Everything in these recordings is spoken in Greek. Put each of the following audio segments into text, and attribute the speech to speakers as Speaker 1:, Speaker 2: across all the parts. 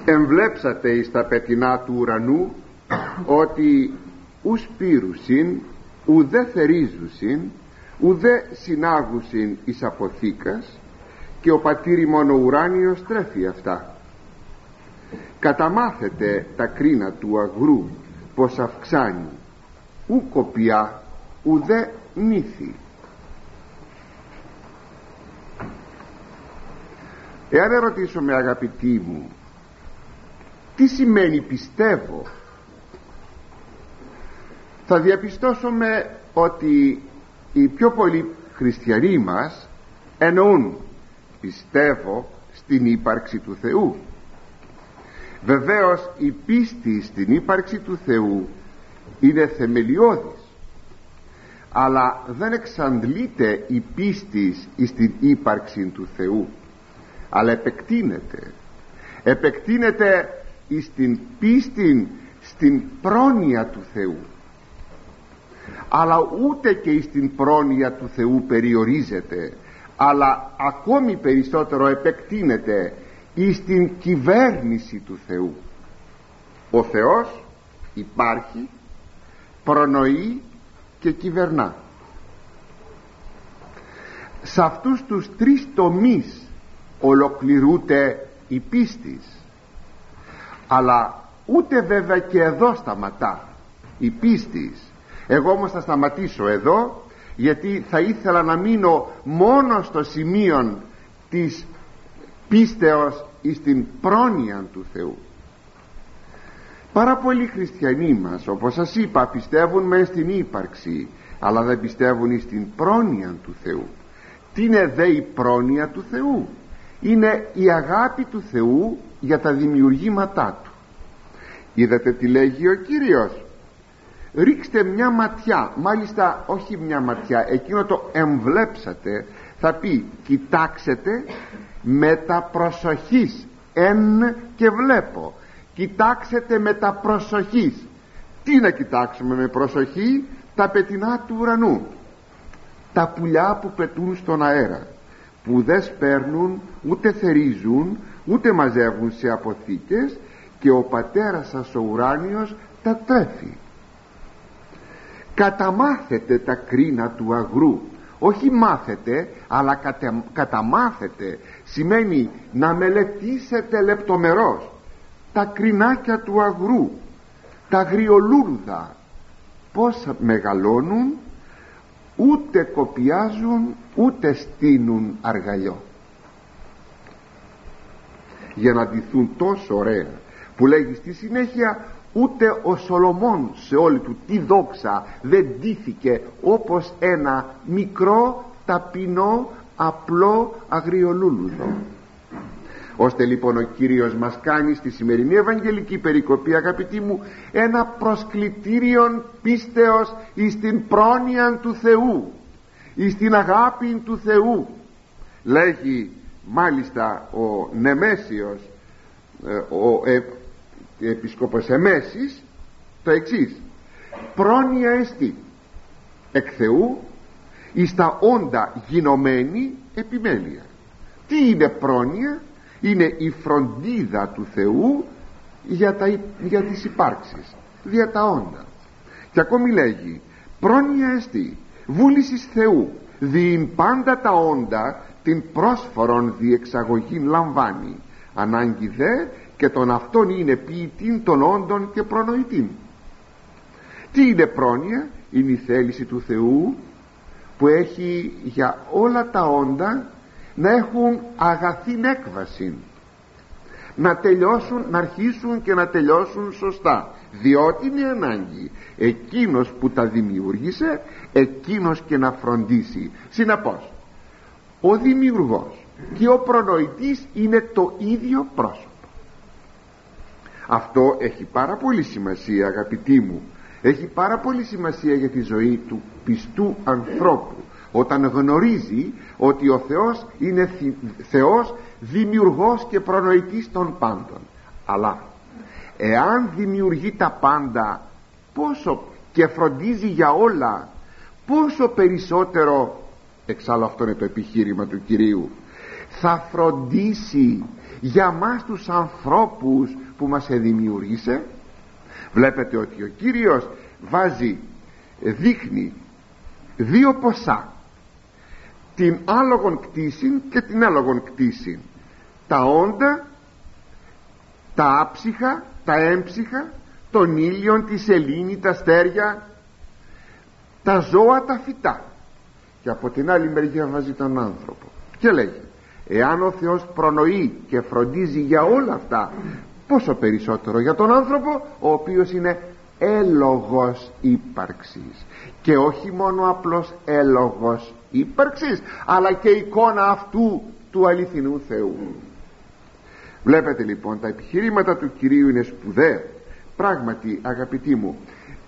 Speaker 1: Εμβλέψατε εις τα πετεινά του ουρανού ότι ους πύρουσιν ουδέ θερίζουσιν ουδέ συνάγουσιν εις αποθήκας, και ο πατήρ ημών ο ουράνιος τρέφει αυτά. Καταμάθετε τα κρίνα του αγρού πως αυξάνει, ου κοπιά ουδέ νύθι. Εάν ερωτήσουμε, αγαπητοί μου, τι σημαίνει πιστεύω, θα διαπιστώσουμε ότι οι πιο πολλοί χριστιανοί μας εννοούν πιστεύω στην ύπαρξη του Θεού. Βεβαίως η πίστη στην ύπαρξη του Θεού είναι θεμελιώδης, αλλά δεν εξαντλείται η πίστη στην ύπαρξη του Θεού, αλλά επεκτείνεται στην πίστη στην πρόνοια του Θεού, αλλά ούτε και στην πρόνοια του Θεού περιορίζεται, αλλά ακόμη περισσότερο επεκτείνεται στην κυβέρνηση του Θεού. Ο Θεός υπάρχει, προνοεί και κυβερνά. Σε αυτούς τους τρεις τομείς ολοκληρούται η πίστη, αλλά ούτε βέβαια και εδώ σταματά η πίστη. Εγώ όμως θα σταματήσω εδώ, γιατί θα ήθελα να μείνω μόνο στο σημείο της πίστεως εις την πρόνοια του Θεού. Πάρα πολλοί χριστιανοί μας, όπως σας είπα, πιστεύουν μεν στην ύπαρξη, αλλά δεν πιστεύουν στην πρόνοια του Θεού. Τι είναι δε η πρόνοια του Θεού? Είναι η αγάπη του Θεού για τα δημιουργήματά του. Είδατε τι λέγει ο Κύριος? Ρίξτε μια ματιά, μάλιστα όχι μια ματιά, εκείνο το εμβλέψατε θα πει κοιτάξετε με τα προσοχής, εν και βλέπω, κοιτάξετε με τα προσοχής. Τι να κοιτάξουμε με προσοχή? Τα πετεινά του ουρανού, τα πουλιά που πετούν στον αέρα, που δεν σπέρνουν ούτε θερίζουν ούτε μαζεύουν σε αποθήκες, και ο πατέρας σας ο ουράνιος τα τρέφει. Καταμάθετε τα κρίνα του αγρού, όχι μάθετε, αλλά καταμάθετε σημαίνει να μελετήσετε λεπτομερώς τα κρινάκια του αγρού, τα αγριολούρδα, πως μεγαλώνουν, ούτε κοπιάζουν ούτε στείνουν αργαλιό, για να ντυθούν τόσο ωραία, που λέγει στη συνέχεια ούτε ο Σολομών σε όλη του τη δόξα δεν ντύθηκε όπως ένα μικρό ταπεινό απλό αγριολούλουδο. Ώστε λοιπόν ο Κύριος μας κάνει στη σημερινή Ευαγγελική περικοπή, αγαπητοί μου, ένα προσκλητήριον πίστεως εις την πρόνοια του Θεού, εις την αγάπη του Θεού. Λέγει μάλιστα ο Νεμέσιος, ο Επισκόπος Εμέσης, το εξής: πρόνοια εστί εκ Θεού εις τα όντα γινωμένη επιμέλεια. Τι είναι πρόνοια? Είναι η φροντίδα του Θεού για τις υπάρξεις, δια τα όντα. Και ακόμη λέγει πρόνοια εστί βούλησης Θεού, διειν πάντα τα όντα την πρόσφορον διεξαγωγήν λαμβάνει, ανάγκη δε και τον αυτόν είναι ποιητήν των όντων και προνοητήν. Τι είναι πρόνοια? Είναι η θέληση του Θεού που έχει για όλα τα όντα να έχουν αγαθήν έκβαση, να τελειώσουν, να αρχίσουν και να τελειώσουν σωστά, διότι είναι ανάγκη εκείνος που τα δημιούργησε, εκείνος και να φροντίσει. Συνεπώς ο δημιουργός και ο προνοητής είναι το ίδιο πρόσωπο. Αυτό έχει πάρα πολύ σημασία, αγαπητοί μου, έχει πάρα πολύ σημασία για τη ζωή του πιστού ανθρώπου, όταν γνωρίζει ότι ο Θεός είναι Θεός δημιουργός και προνοητής των πάντων. Αλλά εάν δημιουργεί τα πάντα πόσο και φροντίζει για όλα, πόσο περισσότερο, εξάλλου αυτό είναι το επιχείρημα του Κυρίου, θα φροντίσει για μας τους ανθρώπους που μας εδημιούργησε. Βλέπετε ότι ο Κύριος δείχνει δύο ποσά, την άλογον κτήσιν και την άλογον κτήσιν, τα όντα, τα άψυχα, τα έμψυχα, τον ήλιον, τη σελήνη, τα αστέρια, τα ζώα, τα φυτά, και από την άλλη μεριά βάζει τον άνθρωπο και λέγει: εάν ο Θεός προνοεί και φροντίζει για όλα αυτά, πόσο περισσότερο για τον άνθρωπο, ο οποίος είναι έλογος ύπαρξης, και όχι μόνο απλώς έλογος ύπαρξης, αλλά και εικόνα αυτού του αληθινού Θεού. Βλέπετε λοιπόν, τα επιχειρήματα του Κυρίου είναι σπουδαία. Πράγματι, αγαπητοί μου,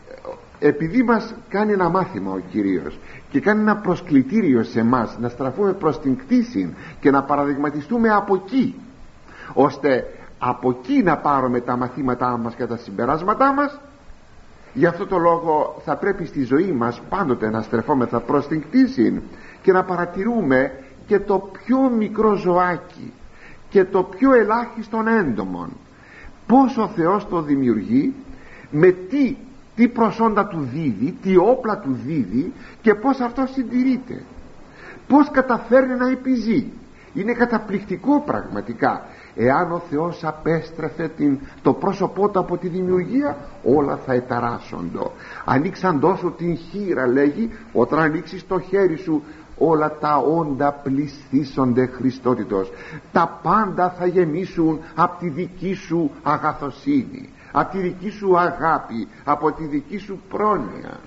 Speaker 1: επειδή μας κάνει ένα μάθημα ο Κύριος και κάνει ένα προσκλητήριο σε εμάς να στραφούμε προς την κτήση και να παραδειγματιστούμε από εκεί, ώστε από εκεί να πάρουμε τα μαθήματά μας και τα συμπεράσματά μας, γι' αυτό το λόγο θα πρέπει στη ζωή μας πάντοτε να στρεφόμεθα προς την κτήση και να παρατηρούμε και το πιο μικρό ζωάκι και το πιο ελάχιστον έντομον, πώς ο Θεός το δημιουργεί, με τι προσόντα του δίδει, τι όπλα του δίδει, και πώς αυτό συντηρείται, πώς καταφέρνει να επιζεί. Είναι καταπληκτικό πραγματικά. Εάν ο Θεός απέστρεφε το πρόσωπό του από τη δημιουργία, όλα θα εταράσσοντο. Ανοίξαν τόσο την χείρα, λέγει, όταν ανοίξεις το χέρι σου, όλα τα όντα πληστήσονται Χριστότητος. Τα πάντα θα γεμίσουν από τη δική σου αγαθοσύνη, από τη δική σου αγάπη, από τη δική σου πρόνοια.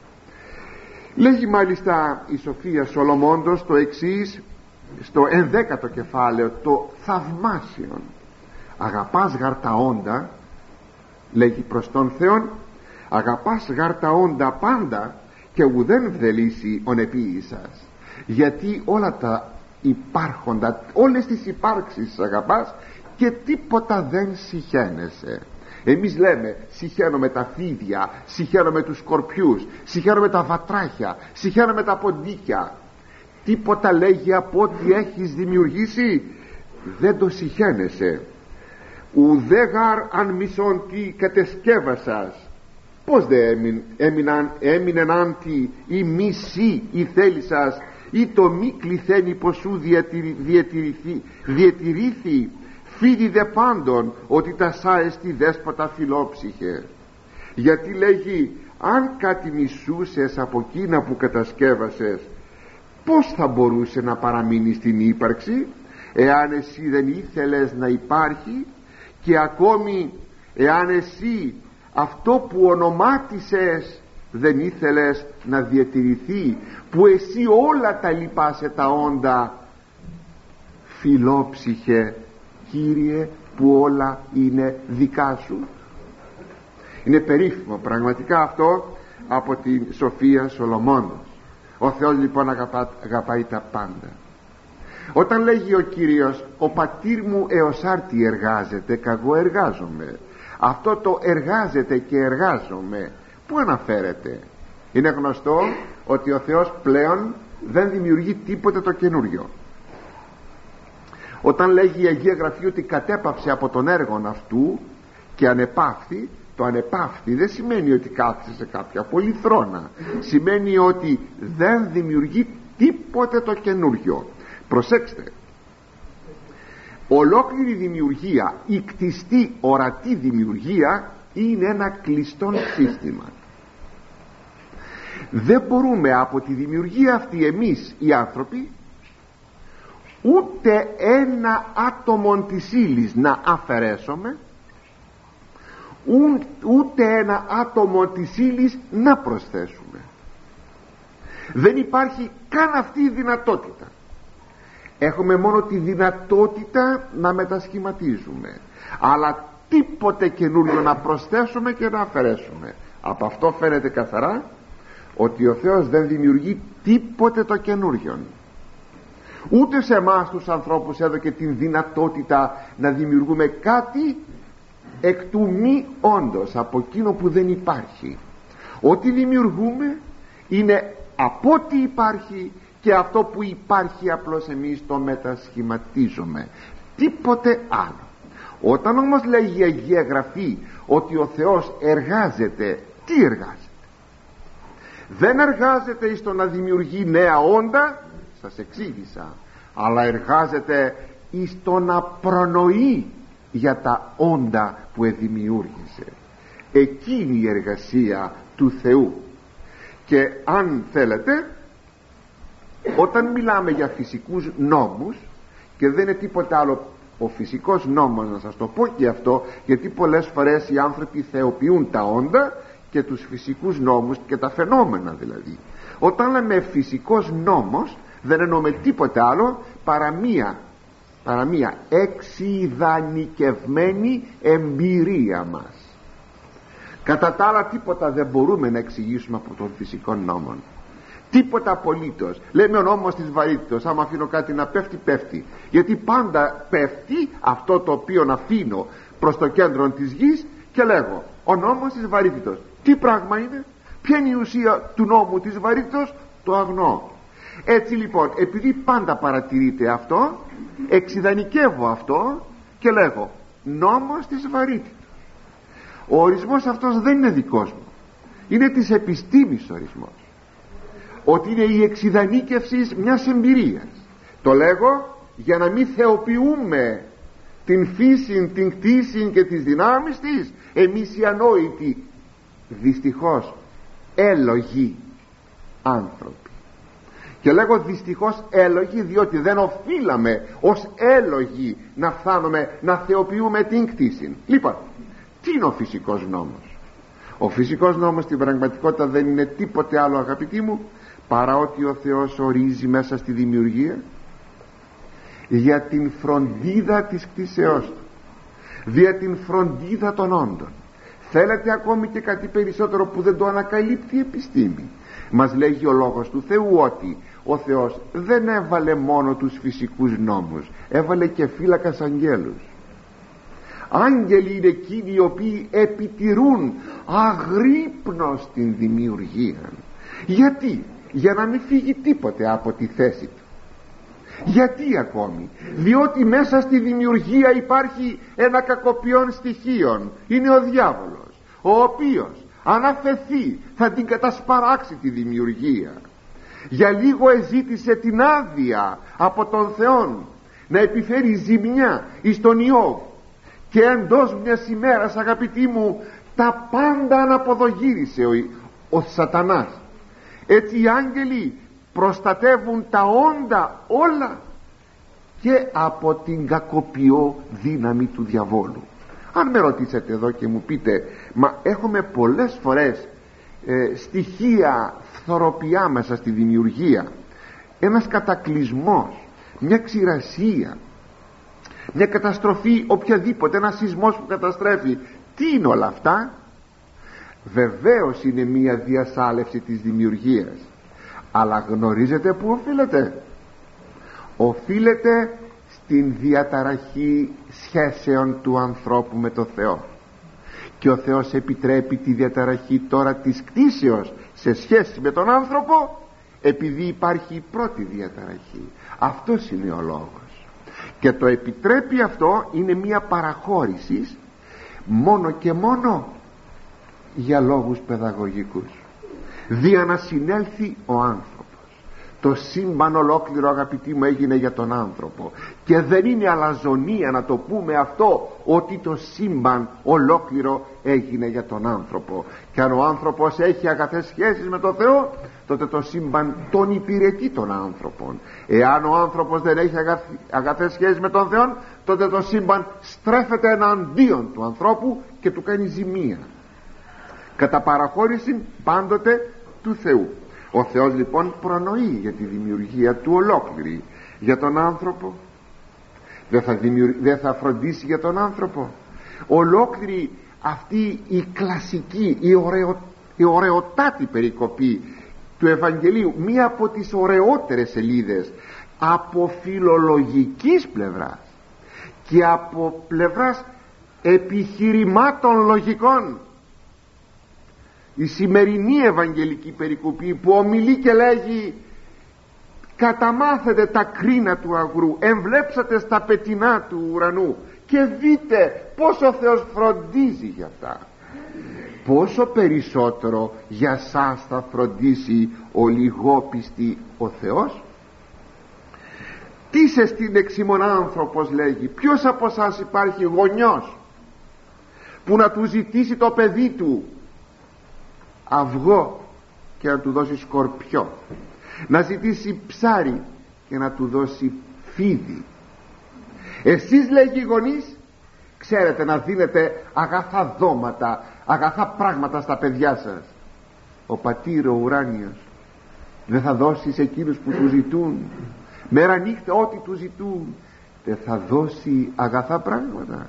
Speaker 1: Λέγει μάλιστα η Σοφία Σολομώντος το εξής, στο 11ο κεφάλαιο, το θαυμάσιον: αγαπάς γαρ τα όντα, λέγει προς τον Θεόν, αγαπάς γαρ τα όντα πάντα, και ουδέν βδελήσει ον επίησας. Γιατί όλα τα υπάρχοντα, όλες τις υπάρξεις αγαπάς και τίποτα δεν συχαίνεσαι. Εμείς λέμε συχαίνομαι τα φίδια, συχαίνομαι τους σκορπιούς, συχαίνομαι τα βατράχια, συχαίνομαι τα ποντίκια. Τίποτα, λέγει, από ό,τι έχεις δημιουργήσει δεν το συχαίνεσαι. Ουδέ γαρ αν μισόν τι κατεσκεύασας. Πως δε έμεινεν άντι η μισή η θέλησας, ή το μη κληθένει πως σου διατηρήθη, φίδι δε πάντων ότι τα σάεστη δέσποτα φιλόψυχε. Γιατί, λέγει, αν κάτι μισούσες από εκείνα που κατασκεύασες, πώς θα μπορούσε να παραμείνει στην ύπαρξη, εάν εσύ δεν ήθελες να υπάρχει, και ακόμη εάν εσύ αυτό που ονομάτισες δεν ήθελες να διατηρηθεί, που εσύ όλα τα λυπάσαι τα όντα, φιλόψυχε, Κύριε, που όλα είναι δικά σου. Είναι περίφημο πραγματικά αυτό από την Σοφία Σολομώντος. Ο Θεός λοιπόν αγαπάει τα πάντα. Όταν λέγει ο Κύριος, ο πατήρ μου έως άρτη εργάζεται, καγώ εργάζομαι, αυτό το εργάζεται και εργάζομαι, πού αναφέρεται? Είναι γνωστό ότι ο Θεός πλέον δεν δημιουργεί τίποτε το καινούριο. Όταν λέγει η Αγία Γραφή ότι κατέπαυσε από τον έργον αυτού και ανεπαύθη, το ανεπαύθη δεν σημαίνει ότι κάθισε σε κάποια πολυθρόνα, σημαίνει ότι δεν δημιουργεί τίποτε το καινούριο. Προσέξτε, ολόκληρη δημιουργία, η κτιστή ορατή δημιουργία, είναι ένα κλειστό σύστημα. Δεν μπορούμε από τη δημιουργία αυτή εμείς οι άνθρωποι ούτε ένα άτομο της ύλης να αφαιρέσουμε, ούτε ένα άτομο της ύλης να προσθέσουμε. Δεν υπάρχει καν αυτή η δυνατότητα. Έχουμε μόνο τη δυνατότητα να μετασχηματίζουμε, αλλά τίποτε καινούριο να προσθέσουμε και να αφαιρέσουμε. Από αυτό φαίνεται καθαρά ότι ο Θεός δεν δημιουργεί τίποτε το καινούριο. Ούτε σε εμάς τους ανθρώπους έδωκε την δυνατότητα να δημιουργούμε κάτι εκ του μη όντως, από εκείνο που δεν υπάρχει. Ό,τι δημιουργούμε είναι από ό,τι υπάρχει, και αυτό που υπάρχει απλώς εμείς το μετασχηματίζουμε, τίποτε άλλο. Όταν όμως λέγει η Αγία Γραφή ότι ο Θεός εργάζεται, τι εργάζεται? Δεν εργάζεται εις το να δημιουργεί νέα όντα, σας εξήγησα, αλλά εργάζεται εις το να προνοεί για τα όντα που εδημιούργησε. Εκείνη η εργασία του Θεού. Και αν θέλετε, όταν μιλάμε για φυσικούς νόμους, και δεν είναι τίποτα άλλο ο φυσικός νόμος, να σας το πω και αυτό, γιατί πολλές φορές οι άνθρωποι θεοποιούν τα όντα και τους φυσικούς νόμους και τα φαινόμενα δηλαδή. Όταν λέμε φυσικός νόμος, δεν εννοούμε τίποτα άλλο παρά μία εξειδανικευμένη εμπειρία μας. Κατά τα άλλα τίποτα δεν μπορούμε να εξηγήσουμε από τον φυσικό νόμο, τίποτα απολύτως. Λέμε ο νόμος της βαρύτητος, άμα αφήνω κάτι να πέφτει, πέφτει, γιατί πάντα πέφτει αυτό το οποίο αφήνω προς το κέντρο της γης, και λέγω ο νόμος της βαρύτητος. Τι πράγμα είναι? Ποια είναι η ουσία του νόμου της βαρύτητος? Το αγνώ. Έτσι λοιπόν, επειδή πάντα παρατηρείται αυτό, εξειδανικεύω αυτό και λέγω νόμος της βαρύτητος. Ο ορισμός αυτός δεν είναι δικός μου, είναι της επιστήμης ορισμός, ότι είναι η εξειδανίκευση μιας εμπειρίας. Το λέγω για να μην θεοποιούμε την φύση, την κτήση και τις δυνάμεις της εμείς οι ανόητοι, δυστυχώς έλογοι άνθρωποι. Και λέγω δυστυχώς έλογοι, διότι δεν οφείλαμε ως έλογοι να φτάνουμε να θεοποιούμε την κτήση. Λοιπόν, τι είναι ο φυσικός νόμος? Ο φυσικός νόμος στην πραγματικότητα δεν είναι τίποτε άλλο, αγαπητοί μου, παρά ότι ο Θεός ορίζει μέσα στη δημιουργία για την φροντίδα της κτήσεώς του, για την φροντίδα των όντων. Θέλετε ακόμη και κάτι περισσότερο που δεν το ανακαλύπτει η επιστήμη? Μας λέγει ο Λόγος του Θεού ότι ο Θεός δεν έβαλε μόνο τους φυσικούς νόμους, έβαλε και φύλακας αγγέλους. Άγγελοι είναι εκείνοι οι οποίοι επιτηρούν αγρύπνως την δημιουργία. Γιατί? Για να μην φύγει τίποτε από τη θέση του. Γιατί ακόμη? Διότι μέσα στη δημιουργία υπάρχει ένα κακοποιόν στοιχείο, είναι ο διάβολος, ο οποίος αν αφαιθεί θα την κατασπαράξει τη δημιουργία. Για λίγο εζήτησε την άδεια από τον Θεόν να επιφέρει ζημιά εις τον Ιώβ, και εντός μιας ημέρας, αγαπητοί μου, τα πάντα αναποδογύρισε ο σατανάς. Έτσι οι άγγελοι προστατεύουν τα όντα όλα και από την κακοποιό δύναμη του διαβόλου. Αν με ρωτήσετε εδώ και μου πείτε, μα έχουμε πολλές φορές στοιχεία φθοροπιά μέσα στη δημιουργία, ένας κατακλυσμός, μια ξηρασία, μια καταστροφή οποιαδήποτε, ένας σεισμός που καταστρέφει, τι είναι όλα αυτά? Βεβαίως είναι μια διασάλευση της δημιουργίας, αλλά γνωρίζετε που οφείλεται? Οφείλεται στην διαταραχή σχέσεων του ανθρώπου με το Θεό, και ο Θεός επιτρέπει τη διαταραχή τώρα της κτήσεως σε σχέση με τον άνθρωπο, επειδή υπάρχει η πρώτη διαταραχή. Αυτός είναι ο λόγος, και το επιτρέπει αυτό, είναι μια παραχώρηση μόνο και μόνο για λόγους παιδαγωγικούς, δια να συνέλθει ο άνθρωπος. Το σύμπαν ολόκληρο, αγαπητοί μου, έγινε για τον άνθρωπο, και δεν είναι αλαζονία να το πούμε αυτό, ότι το σύμπαν ολόκληρο έγινε για τον άνθρωπο. Και αν ο άνθρωπος έχει αγαθές σχέσεις με τον Θεό, τότε το σύμπαν τον υπηρετεί τον άνθρωπον. Εάν ο άνθρωπος δεν έχει αγαθές σχέσεις με τον Θεό, τότε το σύμπαν στρέφεται εναντίον του ανθρώπου και του κάνει ζημία, κατά παραχώρηση πάντοτε του Θεού. Ο Θεός λοιπόν προνοεί για τη δημιουργία του ολόκληρη. Για τον άνθρωπο δεν θα φροντίσει για τον άνθρωπο? Ολόκληρη αυτή η κλασική, η ωραιοτάτη περικοπή του Ευαγγελίου, μία από τις ωραιότερες σελίδες από φιλολογικής πλευράς και από πλευράς επιχειρημάτων λογικών, η σημερινή Ευαγγελική περικοπή που ομιλεί και λέγει καταμάθετε τα κρίνα του αγρού, εμβλέψατε στα πετεινά του ουρανού, και δείτε πως ο Θεός φροντίζει για αυτά. Πόσο περισσότερο για σας θα φροντίσει ο λιγόπιστη ο Θεός. Τι σε στην εξήμων άνθρωπος, λέγει, ποιος από σας υπάρχει γονιός που να του ζητήσει το παιδί του αυγό και να του δώσει σκορπιό, να ζητήσει ψάρι και να του δώσει φίδι? Εσείς, λέγει, οι γονείς, ξέρετε να δίνετε αγαθά δώματα, αγαθά πράγματα στα παιδιά σας. Ο πατήρ ο ουράνιος δεν θα δώσει σε εκείνους που του ζητούν μέρα νύχτα ό,τι του ζητούν? Δεν θα δώσει αγαθά πράγματα?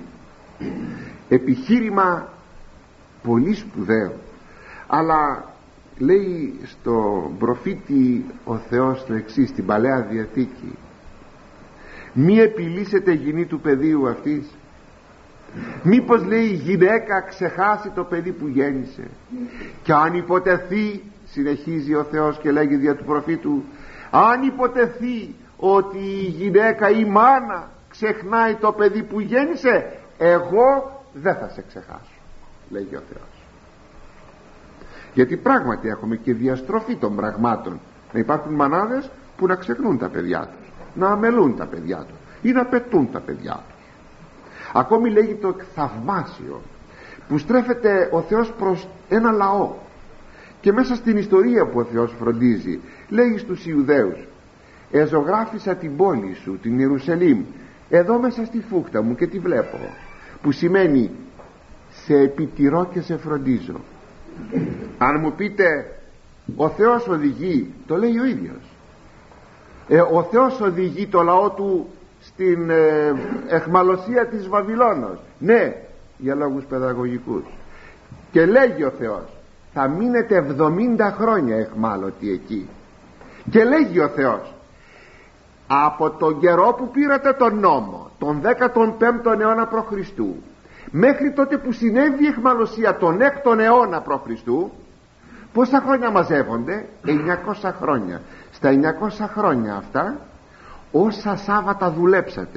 Speaker 1: Επιχείρημα πολύ σπουδαίο, αλλά λέει στο προφήτη ο Θεός το εξής στην Παλαιά Διαθήκη: μη επιλύσετε γυνή του παιδίου αυτής. Μήπως, λέει, η γυναίκα ξεχάσει το παιδί που γέννησε? Και αν υποτεθεί, συνεχίζει ο Θεός και λέγει δια του προφήτου, αν υποτεθεί ότι η γυναίκα, η μάνα, ξεχνάει το παιδί που γέννησε, εγώ δεν θα σε ξεχάσω, λέγει ο Θεός. Γιατί πράγματι έχουμε και διαστροφή των πραγμάτων. Να υπάρχουν μανάδες που να ξεχνούν τα παιδιά τους, να αμελούν τα παιδιά τους ή να πετούν τα παιδιά τους. Ακόμη λέγει το θαυμάσιο που στρέφεται ο Θεός προς ένα λαό, και μέσα στην ιστορία που ο Θεός φροντίζει λέγει στους Ιουδαίους: εζωγράφησα την πόλη σου, την Ιερουσαλήμ, εδώ μέσα στη φούχτα μου και τη βλέπω, που σημαίνει σε επιτηρώ και σε φροντίζω. Αν μου πείτε ο Θεός οδηγεί, το λέει ο ίδιος, ο Θεός οδηγεί το λαό του στην εχμαλωσία της Βαβυλώνος, ναι, για λόγους παιδαγωγικούς, και λέγει ο Θεός θα μείνετε 70 χρόνια εχμάλωτοι εκεί. Και λέγει ο Θεός, από τον καιρό που πήρατε τον νόμο τον 15ο αιώνα π.Χ. μέχρι τότε που συνέβη η εχμαλωσία τον 6ο αιώνα π.Χ., πόσα χρόνια μαζεύονται? 900 χρόνια. Στα 900 χρόνια αυτά, όσα Σάββατα δουλέψατε,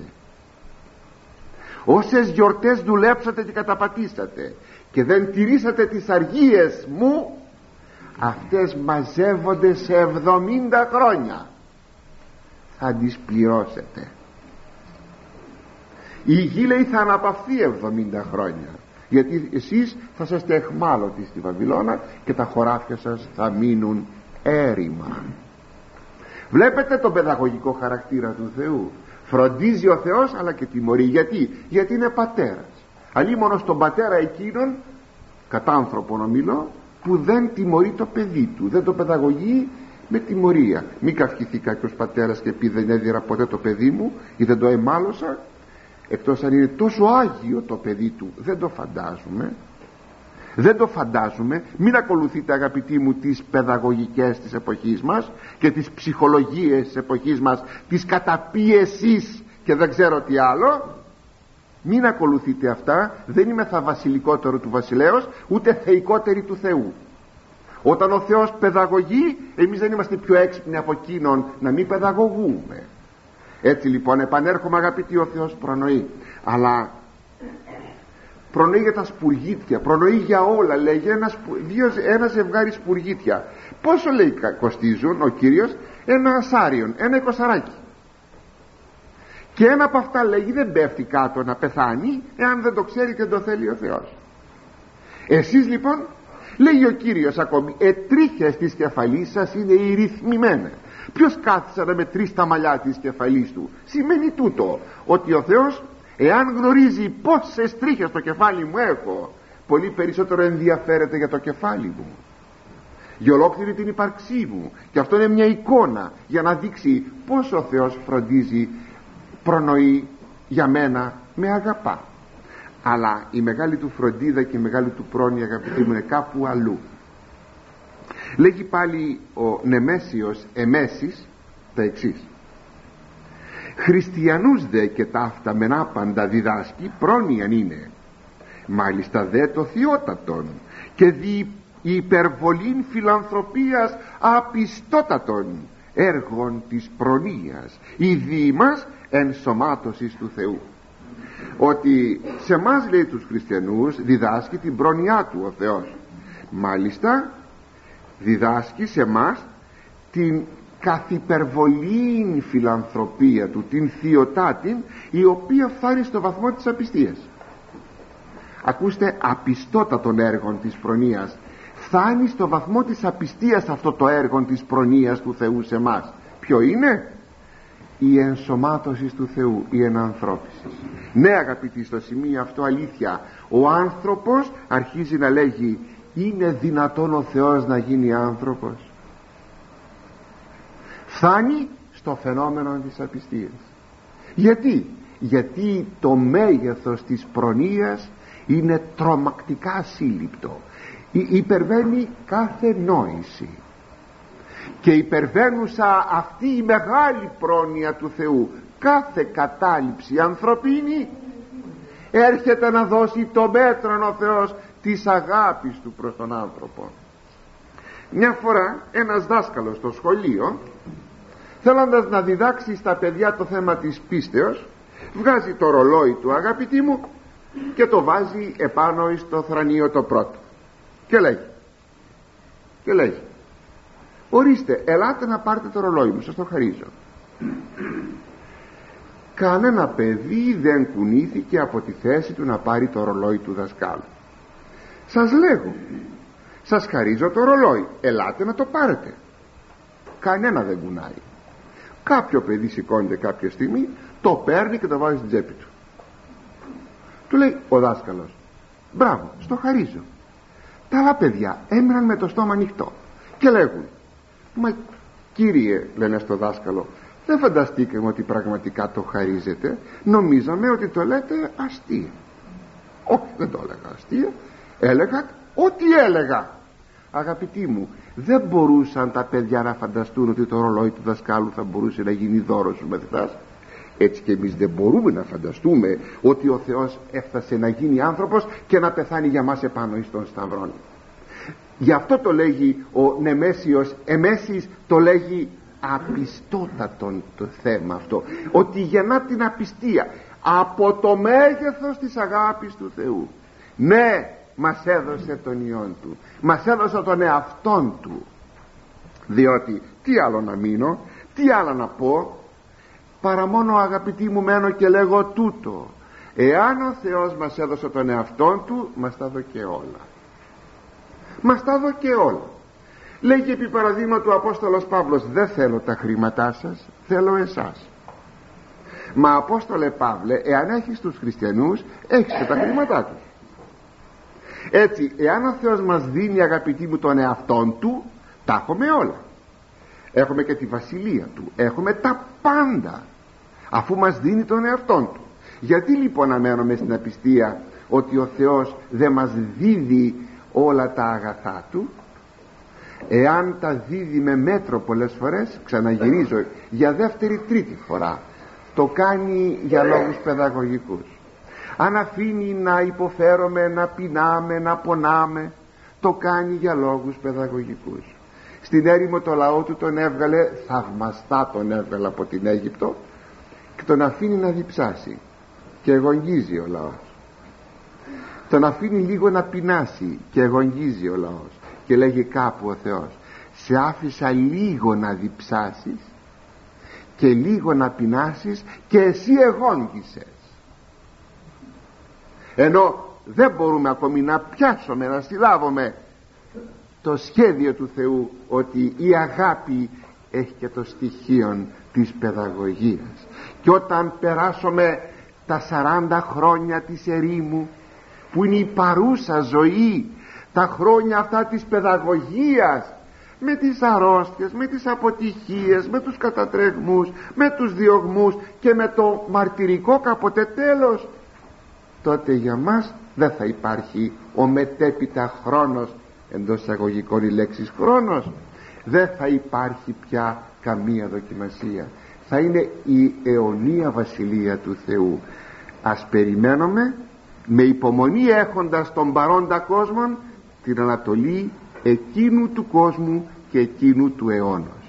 Speaker 1: όσες γιορτές δουλέψατε και καταπατήσατε και δεν τηρήσατε τις αργίες μου, αυτές μαζεύονται σε 70 χρόνια. Θα τις πληρώσετε. Η γη, λέει, θα αναπαυθεί 70 χρόνια, γιατί εσείς θα είστε εχμάλωτοι στη Βαβυλώνα και τα χωράφια σας θα μείνουν έρημα. Βλέπετε τον παιδαγωγικό χαρακτήρα του Θεού. Φροντίζει ο Θεός αλλά και τιμωρεί. Γιατί είναι πατέρας. Αλλήμωνο στον πατέρα εκείνον, κατά άνθρωπον ομιλώ, που δεν τιμωρεί το παιδί του, δεν το παιδαγωγεί με τιμωρία. Μην καυχηθεί κάποιος πατέρας και πει δεν έδιρα ποτέ το παιδί μου ή δεν το εμάλωσα, εκτός αν είναι τόσο άγιο το παιδί του. Δεν το φαντάζουμε. Δεν το φαντάζουμε. Μην ακολουθείτε, αγαπητοί μου, τις παιδαγωγικές της εποχής μας και τις ψυχολογίες της εποχής μας, της καταπίεσης και δεν ξέρω τι άλλο. Μην ακολουθείτε αυτά. Δεν είμαι θα βασιλικότερο του βασιλέως, ούτε θεϊκότεροι του Θεού. Όταν ο Θεός παιδαγωγεί, εμείς δεν είμαστε πιο έξυπνοι από εκείνον να μην παιδαγωγούμε. Έτσι λοιπόν, επανέρχομαι, αγαπητοί, ο Θεός προνοεί, αλλά προνοεί για τα σπουργίτια, προνοεί για όλα. Λέγει ένα ζευγάρι σπουργίτια. Πόσο, λέει, κοστίζουν? Ο Κύριος, ένα ασάριον, ένα 20. Και ένα από αυτά, λέγει, δεν πέφτει κάτω να πεθάνει εάν δεν το ξέρει και το θέλει ο Θεός. Εσείς λοιπόν, λέγει ο Κύριος ακόμη, ετρίχες της κεφαλής σας είναι ηρυθμημένα. Ποιος κάθισε να μετρήσει τα μαλλιά της κεφαλής του? Σημαίνει τούτο, ότι ο Θεός, εάν γνωρίζει πόσες τρίχες στο κεφάλι μου έχω, πολύ περισσότερο ενδιαφέρεται για το κεφάλι μου, για ολόκληρη την ύπαρξή μου. Και αυτό είναι μια εικόνα για να δείξει πόσο ο Θεός φροντίζει, προνοεί για μένα, με αγαπά. Αλλά η μεγάλη του φροντίδα και η μεγάλη του πρόνοια, αγαπητοί μου, είναι κάπου αλλού. Λέγει πάλι ο Νεμέσιος Εμέσης τα εξής: χριστιανούς δε και ταύτα μεν άπαντα διδάσκει πρόνοιαν είναι, μάλιστα δε το θειότατον και δι υπερβολήν φιλανθρωπίας απιστότατον έργων της προνοίας, η δι μας ενσωμάτωσης του Θεού. ότι σε εμάς, λέει, τους χριστιανούς διδάσκει την πρόνοιά του ο Θεός. Μάλιστα διδάσκει σε εμάς την καθυπερβολήν φιλανθρωπία του, την θειοτάτην, η οποία φτάνει στο βαθμό της απιστίας. Ακούστε, απιστότατων έργων της προνοίας. Φτάνει στο βαθμό της απιστίας αυτό το έργο της προνοίας του Θεού σε εμάς. Ποιο είναι? Η ενσωμάτωση του Θεού, η ενανθρώπιση. Ναι, αγαπητοί, στο σημείο αυτό αλήθεια, ο άνθρωπος αρχίζει να λέγει: είναι δυνατόν ο Θεός να γίνει άνθρωπος? Φτάνει στο φαινόμενο της απιστίας. Γιατί το μέγεθος της προνοίας είναι τρομακτικά σύλληπτο, υπερβαίνει κάθε νόηση, και υπερβαίνουσα αυτή η μεγάλη πρόνοια του Θεού κάθε κατάληψη ανθρωπίνη, έρχεται να δώσει το μέτρον ο Θεός της αγάπης του προς τον άνθρωπο. Μια φορά ένας δάσκαλος στο σχολείο, θέλοντας να διδάξει στα παιδιά το θέμα της πίστεως, βγάζει το ρολόι του, αγαπητοί μου, και το βάζει επάνω στο θρανείο το πρώτο και λέγει: ορίστε, ελάτε να πάρετε το ρολόι μου, σας το χαρίζω. Κανένα παιδί δεν κουνήθηκε από τη θέση του να πάρει το ρολόι του δασκάλου. Σας λέγω, σας χαρίζω το ρολόι, ελάτε να το πάρετε. Κανένα δεν κουνάει. Κάποιο παιδί σηκώνεται κάποια στιγμή, το παίρνει και το βάζει στην τσέπη του. Του λέει ο δάσκαλος: μπράβο, στο χαρίζω. Τα άλλα παιδιά έμειναν με το στόμα ανοιχτό και λέγουν: μα κύριε, λένε στο δάσκαλο, δεν φανταστήκαμε ότι πραγματικά το χαρίζετε, νομίζαμε ότι το λέτε αστεία. Όχι, δεν το έλεγα αστεία, έλεγα ό,τι έλεγα. Αγαπητοί μου, δεν μπορούσαν τα παιδιά να φανταστούν ότι το ρολόι του δασκάλου θα μπορούσε να γίνει δώρο στους μαθητάς. Έτσι και εμείς δεν μπορούμε να φανταστούμε ότι ο Θεός έφτασε να γίνει άνθρωπος και να πεθάνει για μας επάνω εις τον σταυρόν. Γι' αυτό το λέγει ο Νεμέσιος Εμέσης, το λέγει απιστότατον το θέμα αυτό, ότι γεννά την απιστία από το μέγεθος της αγάπης του Θεού. Ναι, μας έδωσε τον Υιόν του, μας έδωσε τον εαυτόν του, διότι τι άλλο να μείνω, τι άλλο να πω, παρά μόνο, αγαπητοί μου, μένω και λέγω τούτο: εάν ο Θεός μας έδωσε τον εαυτόν του, μας τα δω και όλα. Μας τα δω και όλα. Λέγει επί παραδείγματο ο Απόστολος Παύλος: δεν θέλω τα χρήματά σας, θέλω εσάς. Μα Απόστολε Παύλε, εάν έχεις τους χριστιανούς, έχεις και τα χρήματά τους. Έτσι, εάν ο Θεός μας δίνει, αγαπητοί μου, τον εαυτόν του, τα έχουμε όλα. Έχουμε και τη βασιλεία του, έχουμε τα πάντα, αφού μας δίνει τον εαυτόν του. Γιατί λοιπόν να μένουμε στην απιστία ότι ο Θεός δεν μας δίδει όλα τα αγαθά του? Εάν τα δίδει με μέτρο πολλές φορές, ξαναγυρίζω για δεύτερη τρίτη φορά, το κάνει για λόγους παιδαγωγικούς. Αν αφήνει να υποφέρομαι, να πεινάμε, να πονάμε, το κάνει για λόγους παιδαγωγικούς. Στην έρημο το λαό του τον έβγαλε, θαυμαστά τον έβγαλε από την Αίγυπτο, και τον αφήνει να διψάσει και εγωγγίζει ο λαός. Τον αφήνει λίγο να πεινάσει και εγωγγίζει ο λαός, και λέγει κάπου ο Θεός: σε άφησα λίγο να διψάσεις και λίγο να πεινάσεις και εσύ εγώγγισες. Ενώ δεν μπορούμε ακόμη να πιάσουμε, να συλλάβουμε το σχέδιο του Θεού, ότι η αγάπη έχει και το στοιχείο της παιδαγωγίας. Και όταν περάσουμε τα 40 χρόνια της ερήμου, που είναι η παρούσα ζωή, τα χρόνια αυτά της παιδαγωγίας, με τις αρρώστιες, με τις αποτυχίες, με τους κατατρεγμούς, με τους διωγμούς και με το μαρτυρικό κάποτε τέλος, τότε για μας δεν θα υπάρχει ο μετέπειτα χρόνος, εντός εισαγωγικών η λέξη χρόνος, δεν θα υπάρχει πια καμία δοκιμασία. Θα είναι η αιωνία βασιλεία του Θεού. Ας περιμένουμε με υπομονή, έχοντας τον παρόντα κόσμον την ανατολή εκείνου του κόσμου και εκείνου του αιώνος.